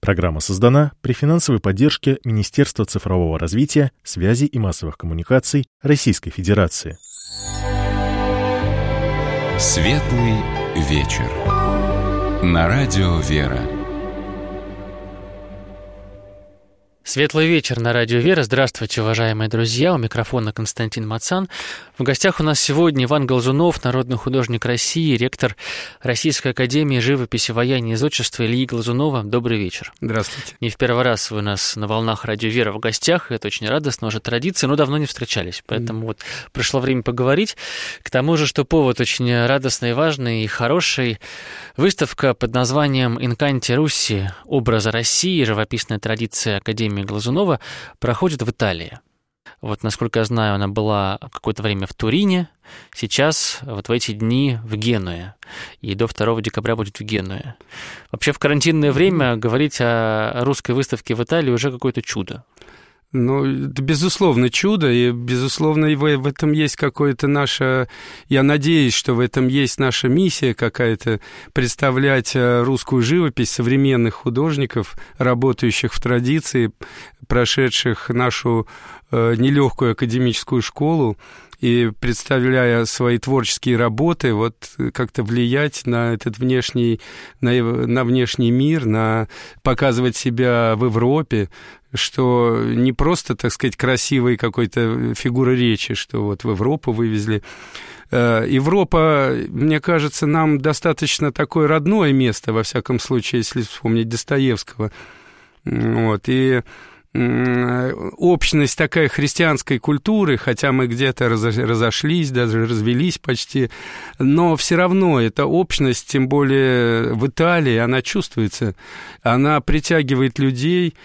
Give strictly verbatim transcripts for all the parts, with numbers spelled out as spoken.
Программа создана при финансовой поддержке Министерства цифрового развития, связи и массовых коммуникаций Российской Федерации. Светлый вечер. На радио «Вера». Светлый вечер на радио «Вера». Здравствуйте, уважаемые друзья. У микрофона Константин Мацан. В гостях у нас сегодня Иван Глазунов, народный художник России, ректор Российской академии живописи, ваяния и зодчества Ильи Глазунова. Добрый вечер. Здравствуйте. Не в первый раз вы у нас на волнах радио «Вера» в гостях. Это очень радостно, уже традиция, но давно не встречались. Поэтому mm. вот пришло время поговорить. К тому же, что повод очень радостный, важный и хороший. Выставка под названием «Инканти Русси. Образы России. Живописная традиция Академии Глазунова» проходит в Италии. Вот, насколько я знаю, она была какое-то время в Турине, сейчас вот в эти дни в Генуе, и до второго декабря будет в Генуе. Вообще в карантинное время говорить о русской выставке в Италии уже какое-то чудо. Ну, это безусловно чудо, и, безусловно, и в этом есть какое-то наше... Я надеюсь, что в этом есть наша миссия какая-то, представлять русскую живопись современных художников, работающих в традиции, прошедших нашу нелегкую академическую школу, и, представляя свои творческие работы, вот как-то влиять на этот внешний, на, на внешний мир, на показывать себя в Европе, что не просто, так сказать, красивой какой-то фигуры речи, что вот в Европу вывезли. Европа, мне кажется, нам достаточно такое родное место, во всяком случае, если вспомнить Достоевского. Вот, и общность такая христианской культуры, хотя мы где-то разошлись, даже развелись почти, но все равно эта общность, тем более в Италии, она чувствуется, она притягивает людей.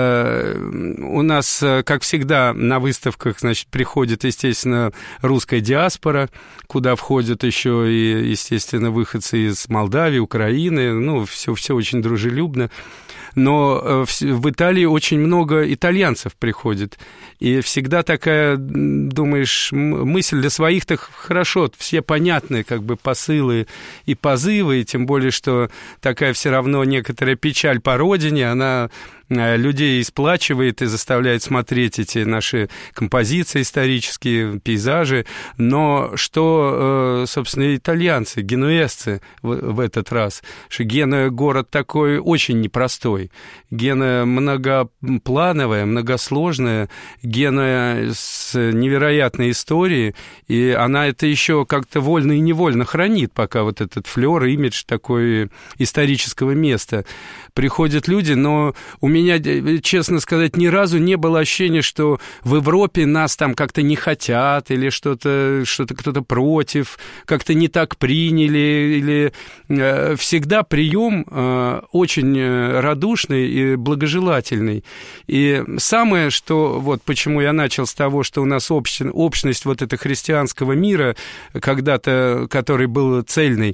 У нас, как всегда, на выставках, значит, приходит, естественно, русская диаспора, куда входят еще и, естественно, выходцы из Молдавии, Украины, ну, все, все очень дружелюбно. Но в Италии очень много итальянцев приходит, и всегда такая, думаешь, мысль для своих-то хорошо, все понятные как бы посылы и позывы, и тем более, что такая все равно некоторая печаль по родине, она людей сплачивает и заставляет смотреть эти наши композиции исторические, пейзажи, но что, собственно, итальянцы, генуэзцы в этот раз, что Генуя город такой очень непростой, Генуя многоплановая, многосложная, Генуя с невероятной историей, и она это еще как-то вольно и невольно хранит, пока вот этот флёр, имидж такой исторического места. Приходят люди, но у меня, честно сказать, ни разу не было ощущения, что в Европе нас там как-то не хотят, или что-то, что-то кто-то против, как-то не так приняли, или э, всегда прием э, очень радушный и благожелательный. И самое, что, вот почему я начал с того, что у нас общ, общность вот этого христианского мира, когда-то, который был цельный,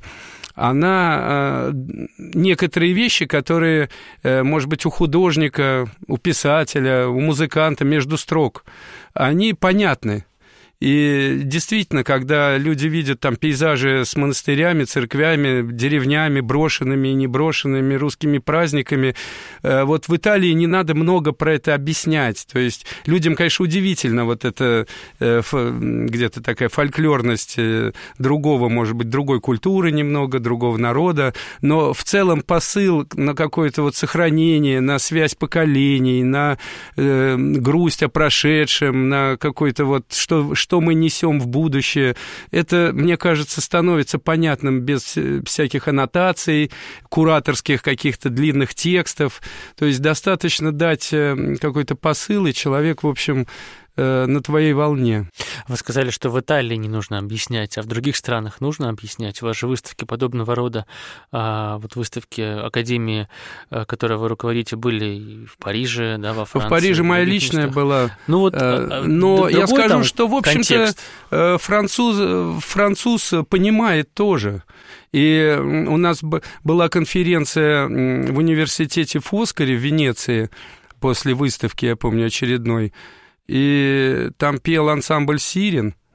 она, некоторые вещи, которые, может быть, у художника, у писателя, у музыканта между строк, они понятны. И действительно, когда люди видят там пейзажи с монастырями, церквями, деревнями, брошенными и неброшенными, русскими праздниками, вот в Италии не надо много про это объяснять. То есть людям, конечно, удивительно вот это где-то такая фольклорность другого, может быть, другой культуры немного, другого народа, но в целом посыл на какое-то вот сохранение, на связь поколений, на грусть о прошедшем, на какой-то вот что, что мы несем в будущее, это, мне кажется, становится понятным без всяких аннотаций, кураторских каких-то длинных текстов. То есть достаточно дать какой-то посыл, и человек, в общем, на твоей волне. Вы сказали, что в Италии не нужно объяснять, а в других странах нужно объяснять. Ваши выставки подобного рода, вот выставки Академии, которой вы руководите, были в Париже, да, во Франции. В Париже моя личная местах. была. Ну, вот, но я скажу, что, в общем-то, француз, француз понимает тоже. И у нас была конференция в университете Фоскари в Венеции после выставки, я помню, очередной. И там пел ансамбль «Сирен».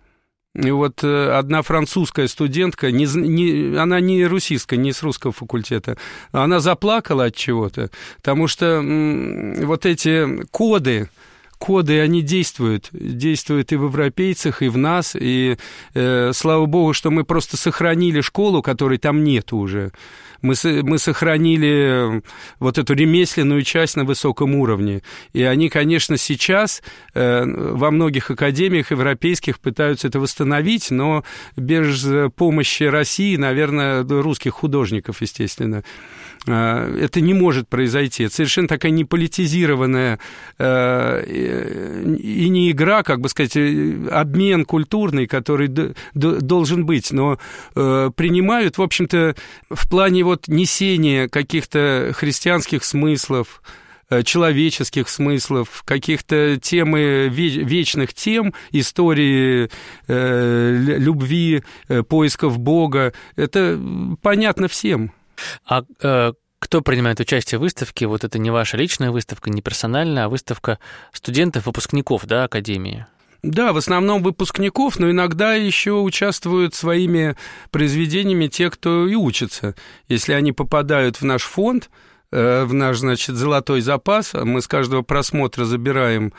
И вот одна французская студентка, не, не, она не русистка, не с русского факультета, она заплакала от чего-то, потому что м, вот эти коды, коды, они действуют, действуют и в европейцах, и в нас, и э, слава богу, что мы просто сохранили школу, которой там нет уже. Мы, мы сохранили вот эту ремесленную часть на высоком уровне. И они, конечно, сейчас э, во многих академиях европейских пытаются это восстановить, но без помощи России, наверное, русских художников, естественно, э, это не может произойти. Это совершенно такая неполитизированная э, и не игра, как бы сказать, обмен культурный, который д- д- должен быть, но э, принимают, в общем-то, в плане вот несение каких-то христианских смыслов, человеческих смыслов, каких-то темы, вечных тем, истории э, любви, поисков Бога, это понятно всем. А э, кто принимает участие в выставке? Вот это не ваша личная выставка, не персональная, а выставка студентов, выпускников, да, Академии? Да, в основном выпускников, но иногда еще участвуют своими произведениями те, кто и учится. Если они попадают в наш фонд, в наш, значит, золотой запас, мы с каждого просмотра забираем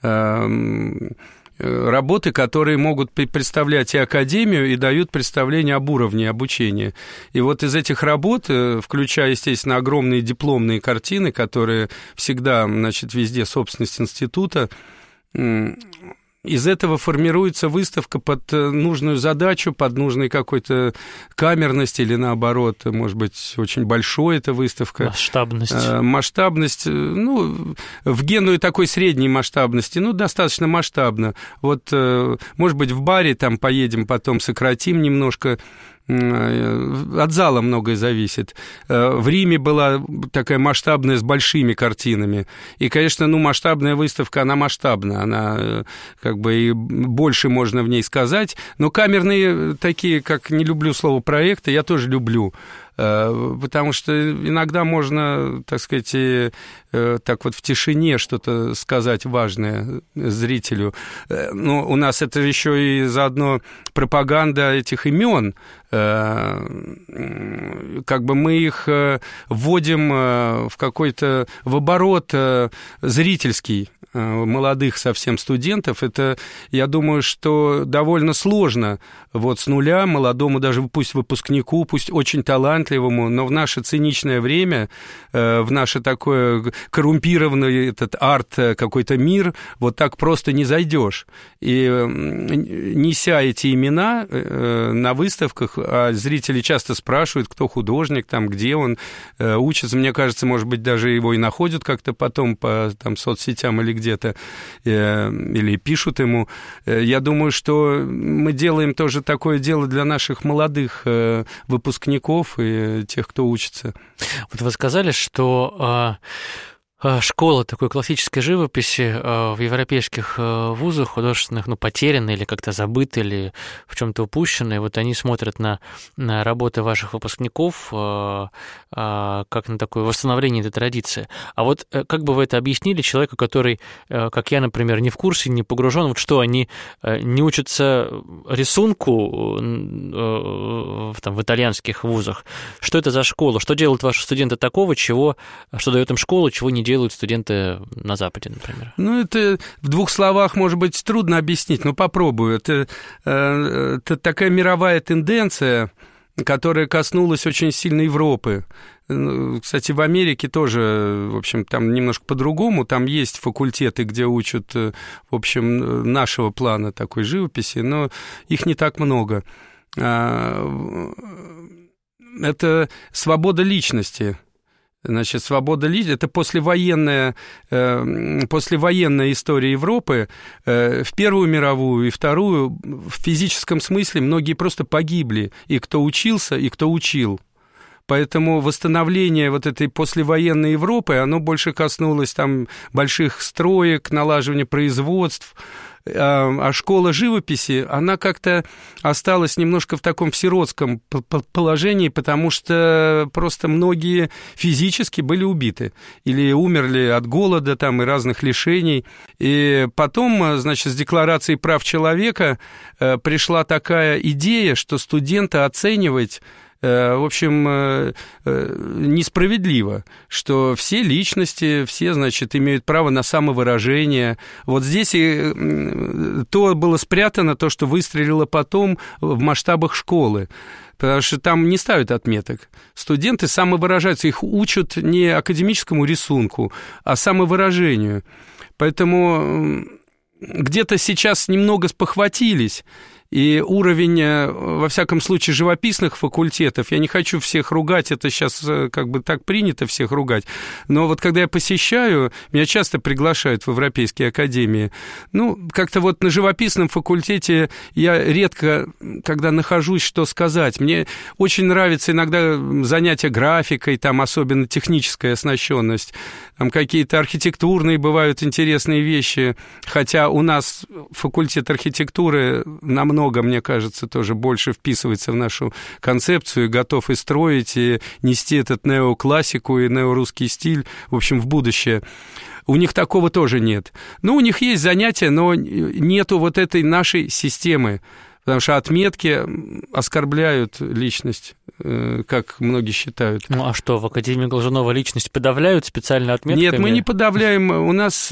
работы, которые могут представлять и академию, и дают представление об уровне обучения. И вот из этих работ, включая, естественно, огромные дипломные картины, которые всегда, значит, везде собственность института, из этого формируется выставка под нужную задачу, под нужной какой-то камерность или, наоборот, может быть, очень большой эта выставка. Масштабность. Масштабность, ну, в Генуе такой средней масштабности, ну, достаточно масштабно. Вот, может быть, в баре там поедем, потом сократим немножко. От зала многое зависит. В Риме была такая масштабная с большими картинами. И, конечно, ну, масштабная выставка, она масштабна. Она как бы и больше можно в ней сказать. Но камерные такие, как не люблю слово проекты, я тоже люблю. Потому что иногда можно, так сказать, и, так вот в тишине что-то сказать важное зрителю. Но у нас это еще и заодно пропаганда этих имен. Как бы мы их вводим в какой-то, в оборот зрительский, молодых совсем студентов. Это, я думаю, что довольно сложно вот с нуля молодому, даже пусть выпускнику, пусть очень талантливому, но в наше циничное время, в наше такое коррумпированный этот арт, какой-то мир, вот так просто не зайдешь. И неся эти имена на выставках, а зрители часто спрашивают, кто художник, там, где он учится. Мне кажется, может быть, даже его и находят как-то потом по там, соцсетям или где-то, или пишут ему. Я думаю, что мы делаем тоже такое дело для наших молодых выпускников и тех, кто учится. Вот вы сказали, что школа такой классической живописи в европейских вузах художественных, ну, потеряны или как-то забыты, или в чем-то упущены. Вот они смотрят на, на работы ваших выпускников как на такое восстановление этой традиции. А вот как бы вы это объяснили человеку, который, как я, например, не в курсе, не погружен, вот что они не учатся рисунку там, в итальянских вузах? Что это за школа? Что делают ваши студенты такого, чего, что дает им школа, чего не делают студенты на Западе, например? Ну, это в двух словах, может быть, трудно объяснить, но попробую. Это, это такая мировая тенденция, которая коснулась очень сильно Европы. Кстати, в Америке тоже, в общем, там немножко по-другому. Там есть факультеты, где учат, в общем, нашего плана такой живописи, но их не так много. Это свобода личности. Значит, свобода лидера – это послевоенная, э, послевоенная история Европы. Э, в Первую мировую и Вторую в физическом смысле многие просто погибли. И кто учился, и кто учил. Поэтому восстановление вот этой послевоенной Европы, оно больше коснулось там больших строек, налаживания производств. А школа живописи, она как-то осталась немножко в таком сиротском положении, потому что просто многие физически были убиты или умерли от голода там, и разных лишений. И потом, значит, с Декларацией прав человека пришла такая идея, что студента оценивать в общем, несправедливо, что все личности, все, значит, имеют право на самовыражение. Вот здесь и то было спрятано, то, что выстрелило потом в масштабах школы. Потому что там не ставят отметок. Студенты самовыражаются, их учат не академическому рисунку, а самовыражению. Поэтому где-то сейчас немного спохватились. И уровень, во всяком случае, живописных факультетов, я не хочу всех ругать, это сейчас как бы так принято всех ругать, но вот когда я посещаю, меня часто приглашают в европейские академии, ну, как-то вот на живописном факультете я редко, когда нахожусь, что сказать. Мне очень нравится иногда занятия графикой, там особенно техническая оснащенность, там какие-то архитектурные бывают интересные вещи, хотя у нас факультет архитектуры намного много, мне кажется, тоже больше вписывается в нашу концепцию, и готов и строить, и нести этот неоклассику и неорусский стиль, в общем, в будущее. У них такого тоже нет. Ну, у них есть занятия, но нету вот этой нашей системы, потому что отметки оскорбляют личность, как многие считают. Ну, а что, в Академии Глазунова личность подавляют специально отметками? Нет, мы не подавляем. У нас,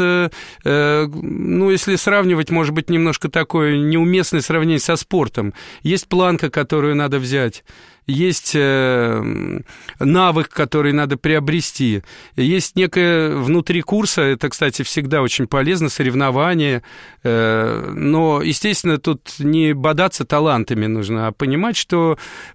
ну, если сравнивать, может быть, немножко такое неуместное сравнение со спортом. Есть планка, которую надо взять. Есть навык, который надо приобрести, есть некое внутри курса, это, кстати, всегда очень полезно, соревнования, но, естественно, тут не бодаться талантами нужно, а понимать, что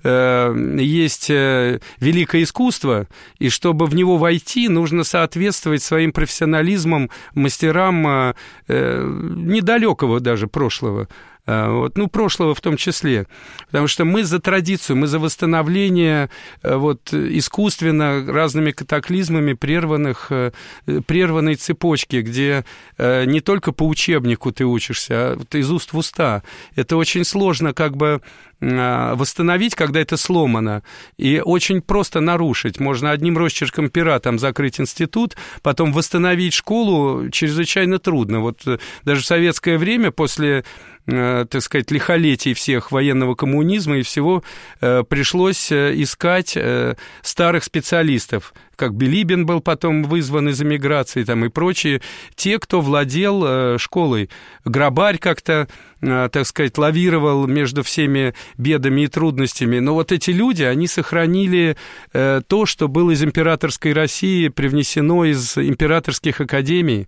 есть великое искусство, и чтобы в него войти, нужно соответствовать своим профессионализмам, мастерам недалекого даже прошлого. Вот, ну, прошлого в том числе, потому что мы за традицию, мы за восстановление вот, искусственно разными катаклизмами прерванных, прерванной цепочки, где не только по учебнику ты учишься, а вот из уст в уста. Это очень сложно как бы восстановить, когда это сломано, и очень просто нарушить. Можно одним росчерком пера там закрыть институт, потом восстановить школу чрезвычайно трудно. Вот даже в советское время, после, так сказать, лихолетий всех военного коммунизма и всего, пришлось искать старых специалистов, как Билибин был потом вызван из эмиграции там, и прочие, те, кто владел школой. Грабарь как-то, так сказать, лавировал между всеми бедами и трудностями. Но вот эти люди, они сохранили то, что было из императорской России привнесено из императорских академий.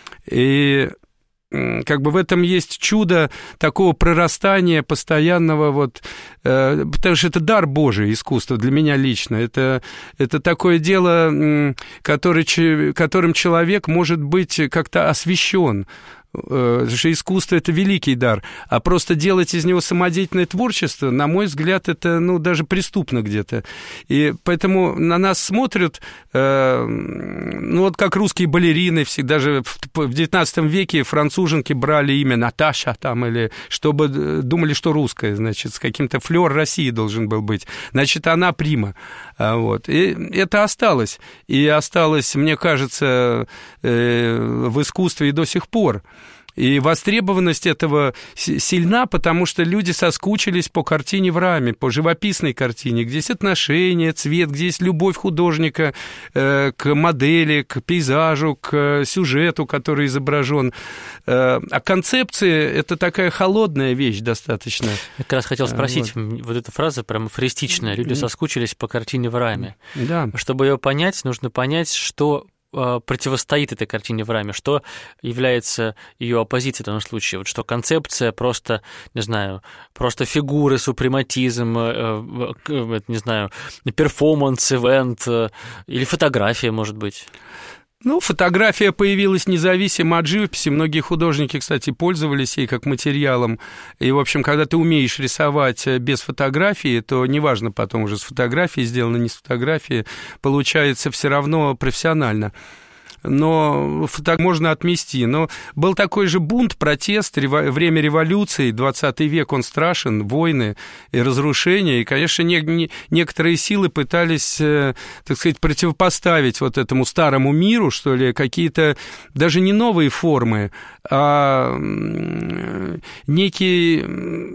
И как бы в этом есть чудо такого прорастания постоянного, вот, э, потому что это дар Божий, искусство, для меня лично. Это, это такое дело, который, которым человек может быть как-то освящен. Потому что искусство – это великий дар, а просто делать из него самодеятельное творчество, на мой взгляд, это, ну, даже преступно где-то. И поэтому на нас смотрят, э, ну, вот как русские балерины, всегда же в девятнадцатом веке француженки брали имя Наташа там, или чтобы думали, что русская, значит, с каким-то флёр России должен был быть. Значит, она прима. Вот. И это осталось. И осталось, мне кажется, э, в искусстве и до сих пор. И востребованность этого сильна, потому что люди соскучились по картине в раме, по живописной картине, где есть отношения, цвет, где есть любовь художника э, к модели, к пейзажу, к сюжету, который изображен. Э, а концепция – это такая холодная вещь достаточно. Я как раз хотел спросить, вот, вот эта фраза прям афористичная. Люди соскучились по картине в раме. Да. Чтобы ее понять, нужно понять, что противостоит этой картине в раме, что является ее оппозицией в данном случае, вот что концепция просто, не знаю, просто фигуры, супрематизм, не знаю, перформанс, ивент или фотография, может быть. Ну, фотография появилась независимо от живописи. Многие художники, кстати, пользовались ей как материалом. И, в общем, когда ты умеешь рисовать без фотографии, то неважно потом уже с фотографией сделано, не с фотографией, получается все равно профессионально. но так можно отмести. Но был такой же бунт, протест, рево, время революции, двадцатый век, он страшен, войны и разрушения, и, конечно, не, не, некоторые силы пытались, так сказать, противопоставить вот этому старому миру, что ли, какие-то даже не новые формы, а некий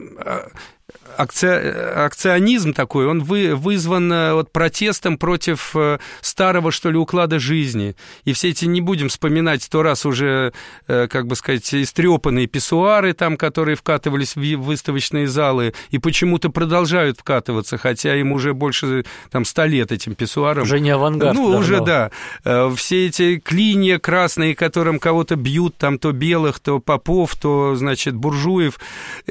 акционизм такой, он вы, вызван вот протестом против старого, что ли, уклада жизни. И все эти, не будем вспоминать сто раз уже, как бы сказать, истрепанные писсуары, там, которые вкатывались в выставочные залы, и почему-то продолжают вкатываться, хотя им уже больше там, ста лет этим писсуарам. Уже не авангард. Ну, давно. Уже, да. Все эти клинья красные, которым кого-то бьют, там, то белых, то попов, то, значит, буржуев,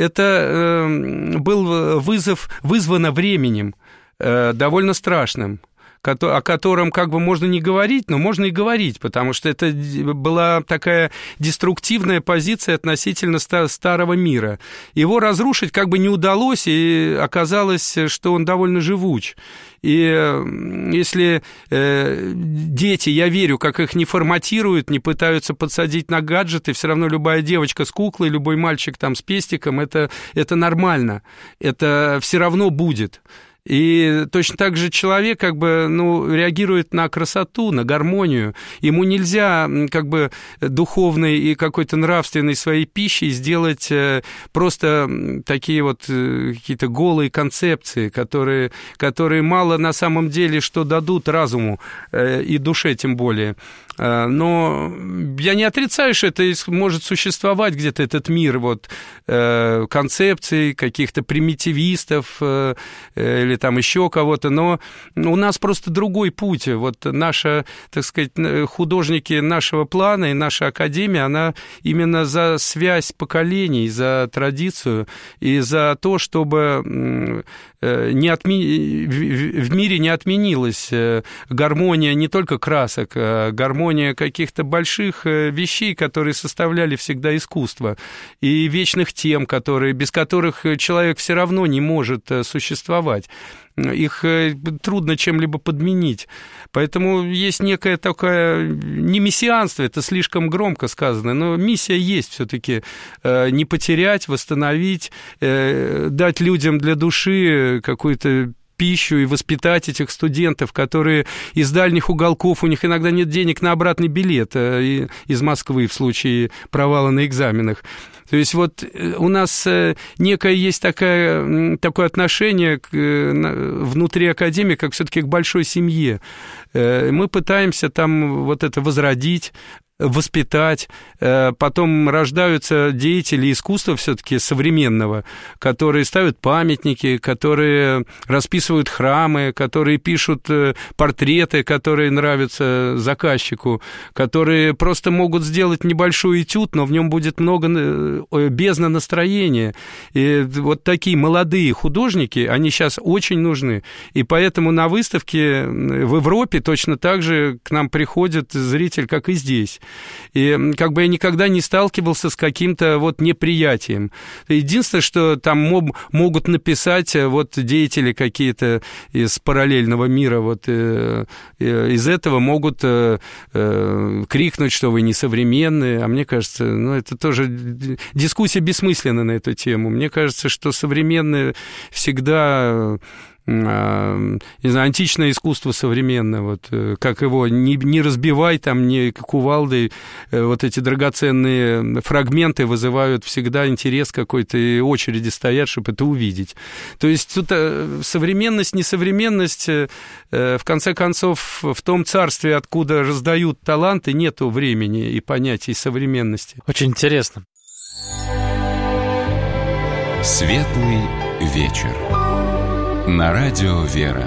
это э, был вызов, вызвано временем, э, довольно страшным, о котором как бы можно не говорить, но можно и говорить, потому что это была такая деструктивная позиция относительно старого мира. Его разрушить как бы не удалось, и оказалось, что он довольно живуч. И если э, дети, я верю, как их не форматируют, не пытаются подсадить на гаджеты, все равно любая девочка с куклой, любой мальчик там с пестиком, это, это нормально, это все равно будет. И точно так же человек как бы, ну, реагирует на красоту, на гармонию. Ему нельзя как бы духовной и какой-то нравственной своей пищей сделать просто такие вот какие-то голые концепции, которые, которые мало на самом деле что дадут разуму и душе тем более. Но я не отрицаю, что это может существовать где-то этот мир вот, концепций каких-то примитивистов или там еще кого-то, но у нас просто другой путь. Вот наша, так сказать, художники нашего плана и наша академия, она именно за связь поколений, за традицию и за то, чтобы не отми... в мире не отменилась гармония не только красок, а гармония каких-то больших вещей, которые составляли всегда искусство, и вечных тем, которые, без которых человек все равно не может существовать. Их трудно чем-либо подменить. Поэтому есть некое такое, не мессианство, это слишком громко сказано, но миссия есть все-таки не потерять, восстановить, дать людям для души какую-то пищу и воспитать этих студентов, которые из дальних уголков, у них иногда нет денег на обратный билет из Москвы в случае провала на экзаменах. То есть вот у нас некое есть такое, такое отношение к, внутри академии, как все-таки к большой семье. Мы пытаемся там вот это возродить, воспитать, потом рождаются деятели искусства все-таки современного, которые ставят памятники, которые расписывают храмы, которые пишут портреты, которые нравятся заказчику, которые просто могут сделать небольшой этюд, но в нем будет много бездна настроения. И вот такие молодые художники, они сейчас очень нужны. И поэтому на выставке в Европе точно так же к нам приходит зритель, как и здесь. И как бы я никогда не сталкивался с каким-то вот неприятием. Единственное, что там моб, могут написать вот деятели какие-то из параллельного мира, вот э, э, из этого могут э, э, крикнуть, что вы несовременные, а мне кажется, ну, это тоже дискуссия бессмысленна на эту тему. Мне кажется, что современные всегда... не знаю, античное искусство современное, вот, как его не, не разбивай, там, не кувалдой, вот эти драгоценные фрагменты вызывают всегда интерес какой-то, и очереди стоят, чтобы это увидеть. То есть тут современность, несовременность, в конце концов, в том царстве, откуда раздают таланты, нету времени и понятий современности. Очень интересно. Светлый вечер. На радио «Вера».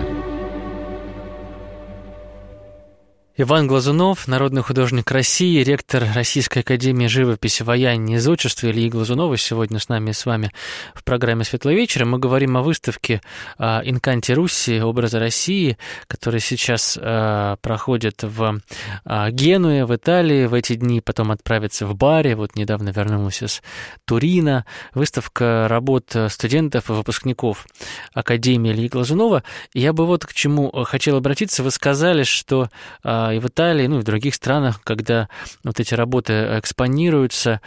Иван Глазунов, народный художник России, ректор Российской академии живописи, ваяния и зодчества Ильи Глазунова, сегодня с нами и с вами в программе «Светлый вечер». Мы говорим о выставке «Инканти Руссии. Образы России», которая сейчас проходит в Генуе, в Италии. В эти дни потом отправится в Бари. Вот недавно вернулась из Турина. Выставка работ студентов и выпускников Академии Ильи Глазунова. Я бы вот к чему хотел обратиться. Вы сказали, что и в Италии, ну и в других странах, когда вот эти работы экспонируются,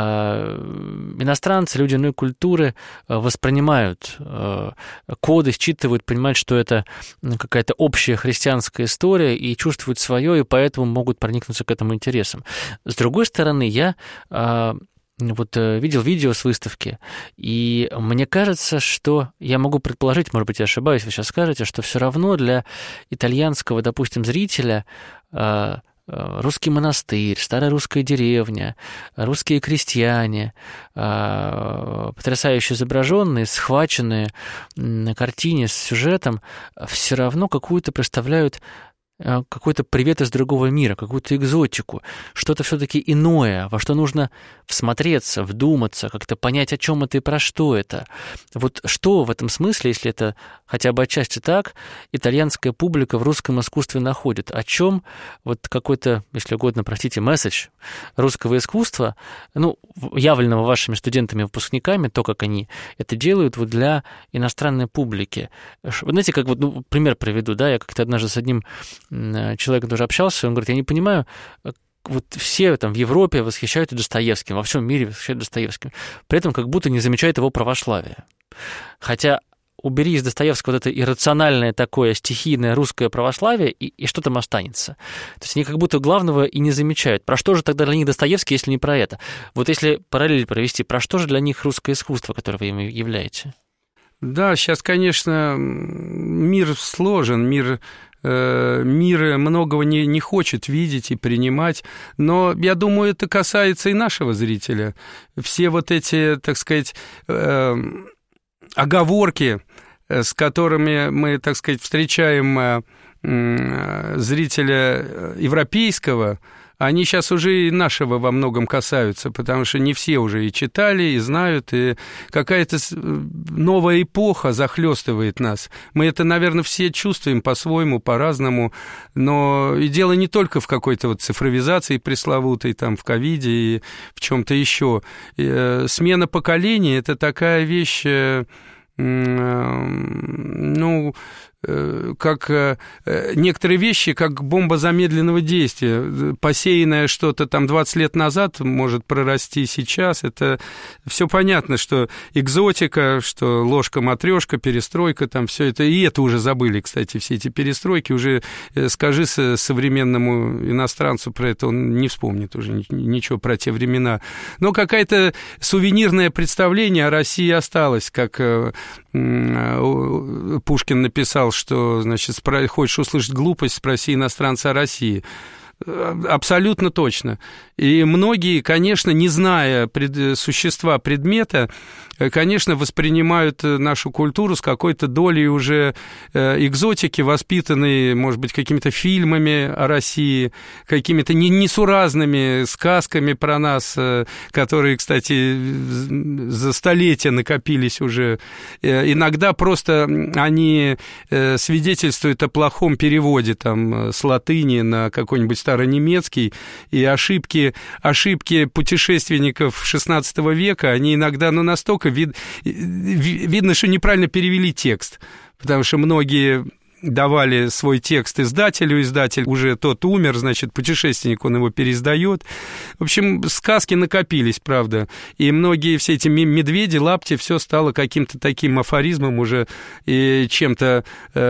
иностранцы, люди иной культуры воспринимают коды, считывают, понимают, что это какая-то общая христианская история и чувствуют свое, и поэтому могут проникнуться к этому интересам. С другой стороны, я вот видел видео с выставки, и мне кажется, что я могу предположить, может быть, я ошибаюсь, вы сейчас скажете, что все равно для итальянского, допустим, зрителя русский монастырь, старая русская деревня, русские крестьяне, потрясающе изображенные, схваченные на картине с сюжетом, все равно какую-то представляют какой-то привет из другого мира, какую-то экзотику, что-то все-таки иное, во что нужно всмотреться, вдуматься, как-то понять, о чем это и про что это. Вот что в этом смысле, если это хотя бы отчасти так, итальянская публика в русском искусстве находит? О чем вот какой-то, если угодно, простите, месседж русского искусства, ну, явленного вашими студентами-выпускниками, то, как они это делают вот для иностранной публики. Вы знаете, как вот, ну, пример приведу, да, я как-то однажды с одним человеком тоже общался, он говорит, я не понимаю, вот все там в Европе восхищаются Достоевским, во всем мире восхищают Достоевским, при этом как будто не замечают его православия. Хотя убери из Достоевского вот это иррациональное такое стихийное русское православие, и, и что там останется? То есть они как будто главного и не замечают. Про что же тогда для них Достоевский, если не про это? Вот если параллель провести, про что же для них русское искусство, которое вы им являете? Да, сейчас, конечно, мир сложен, мир... Мир многого не, не хочет видеть и принимать, но я думаю, это касается и нашего зрителя. Все вот эти, так сказать, э, оговорки, с которыми мы, так сказать, встречаем э, зрителя европейского, они сейчас уже и нашего во многом касаются, потому что не все уже и читали, и знают, и какая-то новая эпоха захлестывает нас. Мы это, наверное, все чувствуем по-своему, по-разному, но и дело не только в какой-то вот цифровизации пресловутой, там, в ковиде и в чем-то еще. Смена поколений – это такая вещь, ну... как некоторые вещи, как бомба замедленного действия. Посеянное что-то там двадцать лет назад может прорасти сейчас. Это все понятно, что экзотика, что ложка-матрешка, перестройка, там все это. И это уже забыли, кстати, все эти перестройки. Уже скажи современному иностранцу про это, он не вспомнит уже ничего про те времена. Но какое-то сувенирное представление о России осталось, как Пушкин написал, что, значит, хочешь услышать глупость, спроси иностранца о России. Абсолютно точно. И многие, конечно, не зная пред, существа предмета, конечно, воспринимают нашу культуру с какой-то долей уже экзотики, воспитанной, может быть, какими-то фильмами о России, какими-то несуразными сказками про нас, которые, кстати, за столетия накопились уже. Иногда просто они свидетельствуют о плохом переводе там, с латыни на какой-нибудь старонемецкий, и ошибки, ошибки путешественников шестнадцатого века, они иногда, ну, настолько вид, видно, что неправильно перевели текст, потому что многие давали свой текст издателю, издатель уже тот умер, значит, путешественник, он его переиздает. В общем, сказки накопились, правда, и многие все эти медведи, лапти, все стало каким-то таким афоризмом уже и чем-то,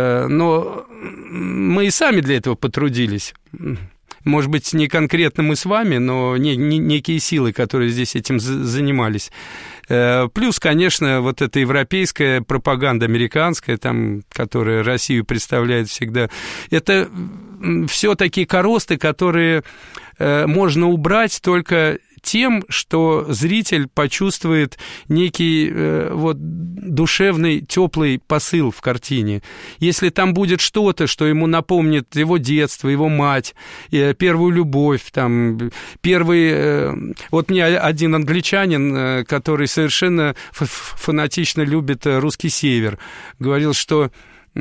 но мы и сами для этого потрудились. Может быть, не конкретно мы с вами, но не, не, некие силы, которые здесь этим занимались. Плюс, конечно, вот эта европейская пропаганда, американская, там, которая Россию представляет всегда, это все такие коросты, которые можно убрать только тем, что зритель почувствует некий э, вот, душевный, теплый посыл в картине. Если там будет что-то, что ему напомнит его детство, его мать, э, первую любовь, там, первый... Э, вот мне один англичанин, э, который совершенно фанатично любит русский север, говорил, что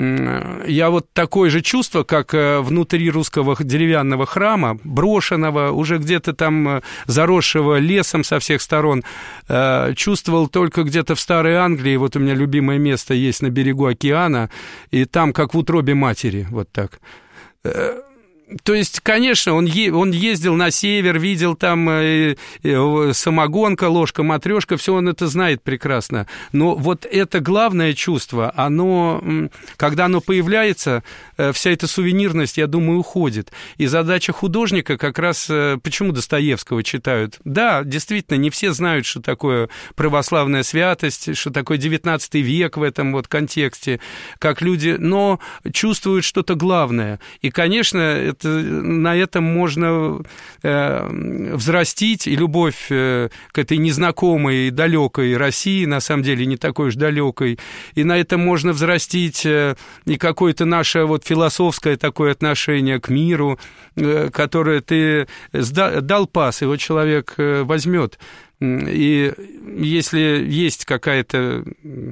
я вот такое же чувство, как внутри русского деревянного храма, брошенного, уже где-то там заросшего лесом со всех сторон, чувствовал только где-то в Старой Англии. Вот у меня любимое место есть на берегу океана, и там как в утробе матери, вот так. То есть, конечно, он, е- он ездил на север, видел там э, э, самогонка, ложка, матрешка, все он это знает прекрасно. Но вот это главное чувство, оно, когда оно появляется, э, вся эта сувенирность, я думаю, уходит. И задача художника как раз, э, почему Достоевского читают? Да, действительно, не все знают, что такое православная святость, что такое девятнадцатый век в этом вот контексте, как люди, но чувствуют что-то главное. И, конечно, это на этом можно э, взрастить, и любовь э, к этой незнакомой и далекой России, на самом деле не такой уж далекой, и на этом можно взрастить э, и какое-то наше вот философское такое отношение к миру, э, которое ты сда- дал пас, его человек э, возьмет. И если есть какая-то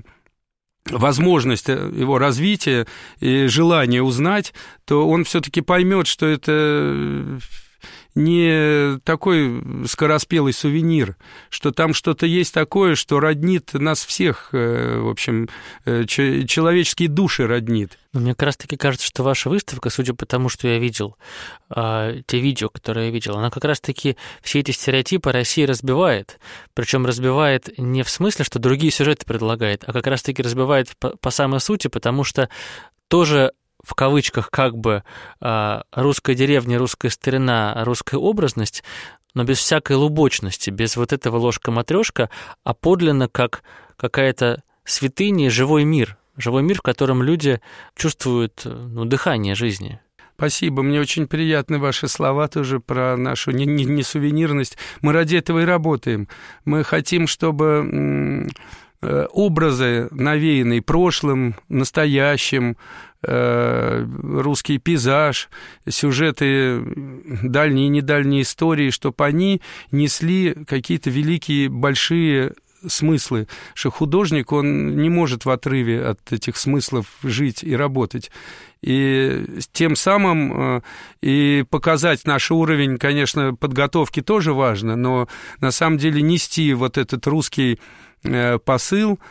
возможность его развития и желание узнать, то он все-таки поймет, что это не такой скороспелый сувенир, что там что-то есть такое, что роднит нас всех, в общем, человеческие души роднит. Но мне как раз-таки кажется, что ваша выставка, судя по тому, что я видел, те видео, которые я видел, она как раз-таки все эти стереотипы России разбивает. Причем разбивает не в смысле, что другие сюжеты предлагает, а как раз-таки разбивает по, по самой сути, потому что тоже в кавычках как бы русская деревня, русская старина, русская образность, но без всякой лубочности, без вот этого ложка-матрешка, а подлинно как какая-то святыня, живой мир, живой мир, в котором люди чувствуют, ну, дыхание жизни. Спасибо, мне очень приятны ваши слова тоже про нашу несувенирность. Мы ради этого и работаем. Мы хотим, чтобы образы, навеянные прошлым, настоящим, русский пейзаж, сюжеты дальние и недальние истории, чтобы они несли какие-то великие, большие смыслы, что художник, он не может в отрыве от этих смыслов жить и работать. И тем самым и показать наш уровень, конечно, подготовки тоже важно, но на самом деле нести вот этот русский посыл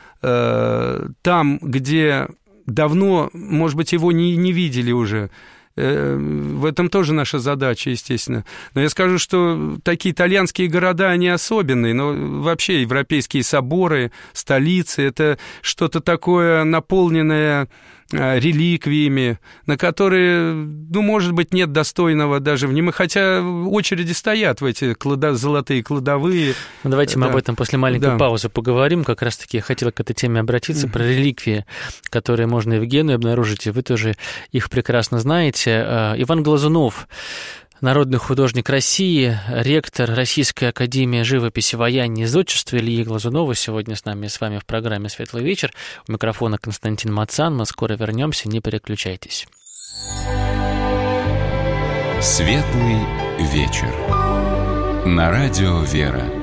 там, где давно, может быть, его не, не видели уже. В этом тоже наша задача, естественно. Но я скажу, что такие итальянские города, они особенные, но вообще европейские соборы, столицы, это что-то такое наполненное реликвиями, на которые, ну, может быть, нет достойного даже внимания, хотя очереди стоят в эти кладо, золотые кладовые. Ну, давайте мы да. об этом после маленькой да. паузы поговорим. Как раз-таки я хотела к этой теме обратиться, mm-hmm. про реликвии, которые можно и в Генуе обнаружить, и вы тоже их прекрасно знаете. Иван Глазунов, народный художник России, ректор Российской академии живописи, ваяния и зодчества Ильи Глазунова сегодня с нами, с вами в программе «Светлый вечер». У микрофона Константин Мацан. Мы скоро вернемся, не переключайтесь. «Светлый вечер» на радио «Вера».